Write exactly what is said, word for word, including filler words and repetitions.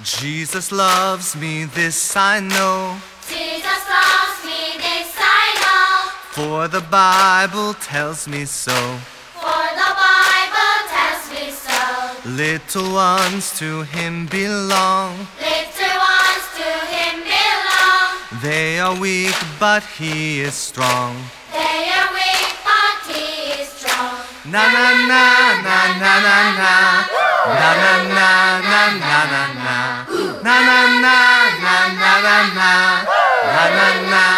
Jesus loves me, this I know, Jesus loves me, this I know. for the Bible tells me so. For the Bible tells me so. Little ones to him belong. Little ones to him belong. They are weak, but he is strong. They are weak, but he is strong. Na na na na na na na. Na na na na na na na. Na na na na na na na. Na na na